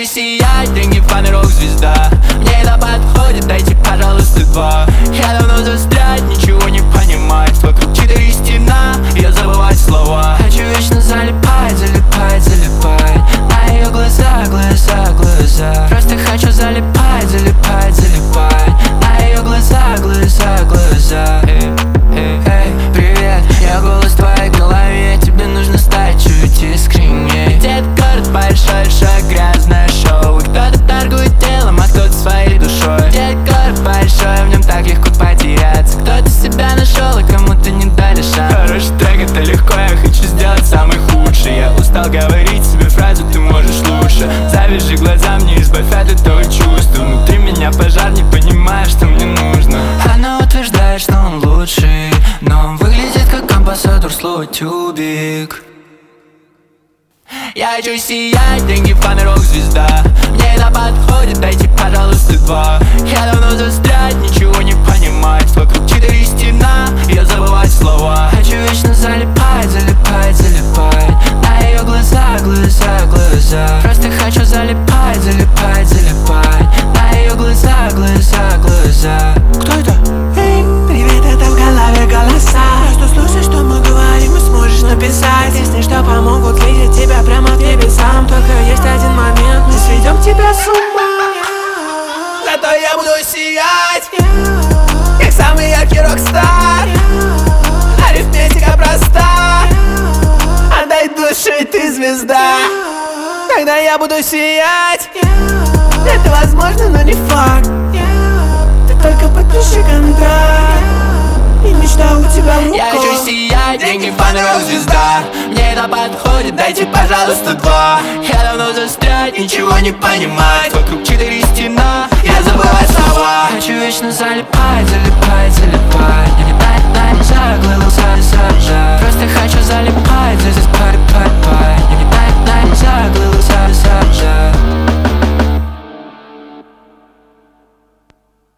сиять, деньги, фан и рок-звезда. Мне это подходит, дайте, пожалуйста, 2. Я давно застрять, ничего не понимать. Вокруг 4 стена, я забывать слова. Хочу вечно залипать, залипать, залипать на ее глаза, глаза, глаза. Просто хочу залипать, залипать, залипать на ее глаза, глаза, глаза. Привет, я голос в твоей голове. Тебе нужно стать чуть искренней. Этот город большой, шаг, грязное шоу. Кто-то торгует телом, а кто-то своей душой. Этот город большой, в нем так легко потеряться. Кто-то себя нашел, и кому-то не дали шанс. Хороший трек, это легко, я хочу сделать самый худший. Я устал говорить себе фразу, ты можешь лучше. Завяжи глаза, мне избавь от этого чувства. Внутри меня пожар, не понимаешь, что мне нужно. Она утверждает, что он лучший, но он выглядит как амбассадор слова тюбик. Я хочу сиять, деньги, фан и рок-звезда. Мне это подходит, дайте, пожалуйста, 2. Я давно застрять, ничего не понимать. Вокруг 4 стена, я забывать слова. Хочу вечно залипать, залипать, залипать на ее глаза, глаза, глаза. Просто хочу залипать, залипать, залипать на ее глаза, глаза, глаза. Кто это? Эй, привет, это в голове голоса. Просто слушай, что мы говорим, и сможешь написать песни, что помогут видеть тебя прямо в небесам. Только есть один момент, мы сведем тебя с ума. Зато я буду сиять, как самый яркий рок-стар. Арифметика проста, отдай душу, и ты звезда. Когда я буду сиять, это возможно, но не факт. Ты только подпиши контракт, и мечта у тебя в руках. Я хочу сиять, деньги, фан и рок-звезда. Мне это подходит, дайте, пожалуйста, 2. Я давно застрять, ничего не понимать. Вокруг 4 стена, я забывать слова. Хочу вечно залипать, залипать, залипать на глаза, глаза. Просто хочу залипать, залипать.